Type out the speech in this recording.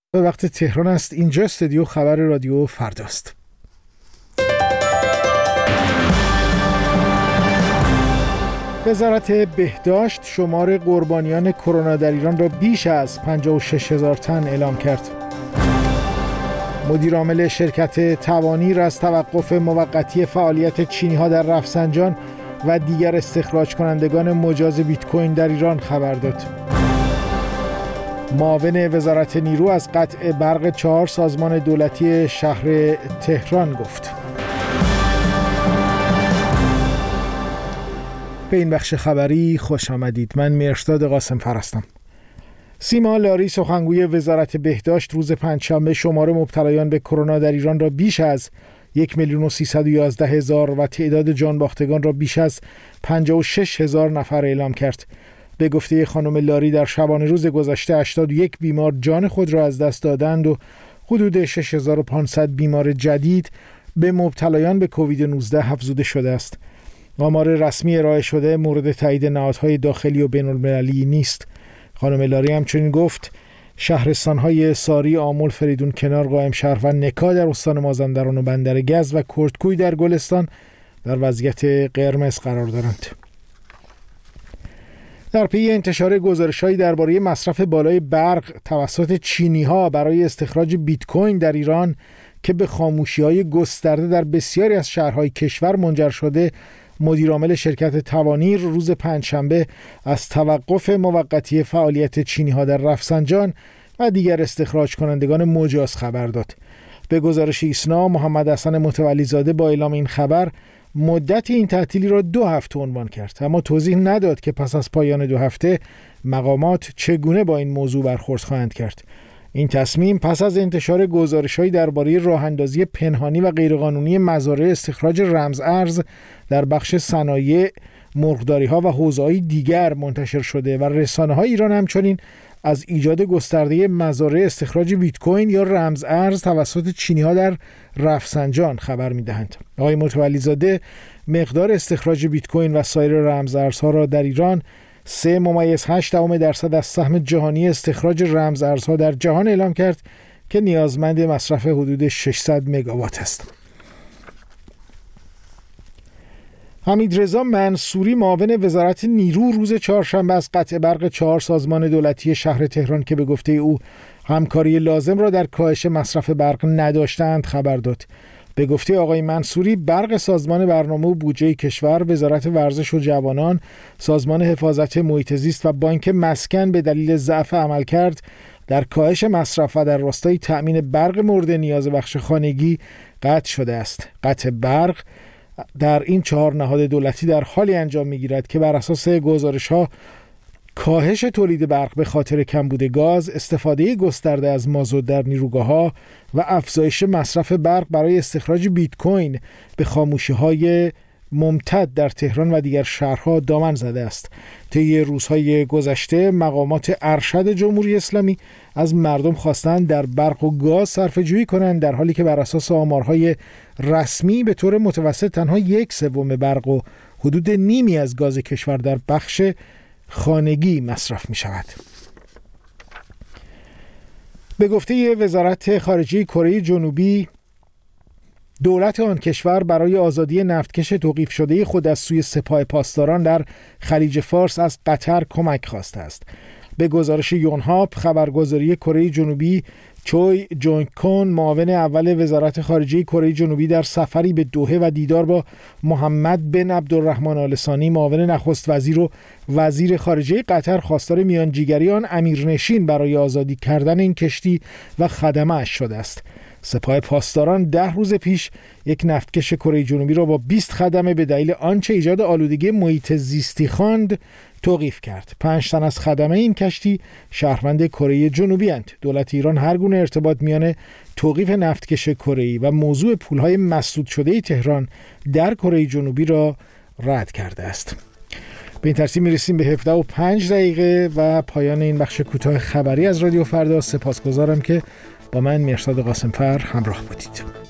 به وقت تهران است. اینجا استودیو خبر رادیو فرداست. وزارت بهداشت شمار قربانیان کرونا در ایران را بیش از 56,000 تن اعلام کرد. مدیرعامل شرکت توانیر از توقف موقتی فعالیت چینی‌ها در رفسنجان و دیگر استخراج کنندگان مجاز بیت کوین در ایران خبر داد. معاون وزارت نیرو از قطع برق 4 سازمان دولتی شهر تهران گفت. به این بخش خبری خوش آمدید. من مهرداد قاسمفر هستم. سیما لاری سخنگوی وزارت بهداشت روز پنجشنبه شمار مبتلایان به کرونا در ایران را بیش از 1,311,000 و تعداد جانباختگان را بیش از 56,000 نفر اعلام کرد. به گفته خانم لاری در شبانه روز گذشته 81 بیمار جان خود را از دست دادند و حدود 6,500 بیمار جدید به مبتلایان به کووید 19 افزوده شده است. آمار رسمی ارائه شده مورد تایید نهادهای داخلی و بین‌المللی نیست. خانم لاری همچنین گفت شهرستان‌های ساری، آمل، فریدون کنار، قائمشهر و نکا در استان مازندران و بندرگز و کردکوی در گلستان در وضعیت قرمز قرار دارند. در پی انتشار گزارش‌هایی درباره مصرف بالای برق توسط چینی‌ها برای استخراج بیت کوین در ایران که به خاموشی‌های گسترده در بسیاری از شهرهای کشور منجر شده، مدیرعامل شرکت توانیر روز پنجشنبه از توقف موقتی فعالیت چینی‌ها در رفسنجان و دیگر استخراج کنندگان مجاز خبر داد. به گزارش ایسنا، محمد حسن متولی زاده با اعلام این خبر مدت این تعطیلی را 2 هفته عنوان کرد، اما توضیح نداد که پس از پایان 2 هفته مقامات چگونه با این موضوع برخورد خواهند کرد. این تصمیم پس از انتشار گزارش‌هایی درباره راه‌اندازی پنهانی و غیرقانونی مزارع استخراج رمز ارز در بخش صنایع، مرغداری‌ها و حوزه‌های دیگر منتشر شده و رسانه‌های ایران همچنین از ایجاد گسترده مزارع استخراج بیت کوین یا رمز ارز توسط چینی‌ها در رفسنجان خبر می‌دهند. آقای متولی زاده مقدار استخراج بیت کوین و سایر رمز ارزها را در ایران 3.8% از سهم جهانی استخراج رمز ارزها در جهان اعلام کرد که نیازمند مصرف حدود 600 مگاوات است. حمیدرضا منصوری معاون وزارت نیرو روز چهارشنبه از قطع برق 4 سازمان دولتی شهر تهران که به گفته او همکاری لازم را در کاهش مصرف برق نداشتند خبر داد. به گفته آقای منصوری برق سازمان برنامه و بودجه کشور، وزارت ورزش و جوانان، سازمان حفاظت محیط زیست و بانک مسکن به دلیل ضعف عملکرد در کاهش مصرف و در راستای تأمین برق مورد نیاز بخش خانگی قطع شده است. قطع برق در این 4 نهاد دولتی در حالی انجام می‌گیرد که بر اساس گزارش‌ها کاهش تولید برق به خاطر کمبود گاز، استفاده گسترده از مازوت در نیروگاه‌ها و افزایش مصرف برق برای استخراج بیت کوین به خاموشی‌های ممتد در تهران و دیگر شهرها دامن زده است. طی روزهای گذشته مقامات ارشد جمهوری اسلامی از مردم خواستند در برق و گاز صرفه‌جویی کنند، در حالی که بر اساس آمارهای رسمی به طور متوسط تنها 1/3 برق و حدود نیمی از گاز کشور در بخش خانگی مصرف می شود. به گفته وزارت خارجه کره جنوبی، دولت آن کشور برای آزادی نفتکش توقیف شده خود از سوی سپاه پاسداران در خلیج فارس از قطر کمک خواسته است. به گزارش یونهاپ، خبرگزاری کره جنوبی، چوی جونگ کون معاون اول وزارت خارجه کره جنوبی در سفری به دوحه و دیدار با محمد بن عبدالرحمن آل ثانی معاون نخست وزیر و وزیر خارجه قطر خواستار میانجیگری آن امیرنشین برای آزادی کردن این کشتی و خدمه‌اش شده است. سپاه پاسداران 10 روز پیش یک نفتکش کره جنوبی را با 20 خدمه به دلیل آنچه ایجاد آلودگی محیط زیستی خواند توقیف کرد. 5 تن از خدمه این کشتی شهروند کره جنوبی اند. دولت ایران هر گونه ارتباط میان توقیف نفتکش کره‌ای و موضوع پولهای مسدود شده تهران در کره جنوبی را رد کرده است. به این ترتیب میرسیم به 17:05 و پایان این بخش کوتاه خبری از رادیو فردا. سپاسگزارم که با من مهرداد قاسمفر همراه بودید.